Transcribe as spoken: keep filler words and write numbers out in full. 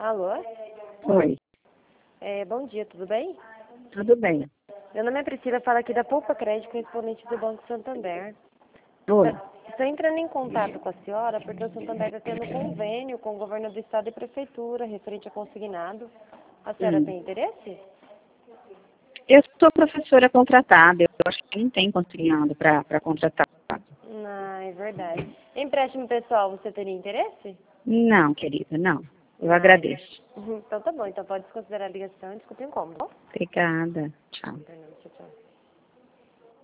Alô? Oi, É, bom dia, tudo bem? tudo bem. Meu nome é Priscila, falo aqui da Poupa Crédito, correspondente do Banco Santander. Oi. Estou entrando em contato com a senhora porque o Santander está tendo convênio com o governo do estado e prefeitura referente a consignado. A senhora Hum. tem interesse? Eu sou professora contratada, eu acho que não tem consignado para contratar. Ah, é verdade. Empréstimo pessoal, você teria interesse? Não, querida, não. Eu Ah, agradeço. então tá bom, então pode desconsiderar a ligação e desculpe o incômodo. Obrigada. Tchau. Tchau, tchau.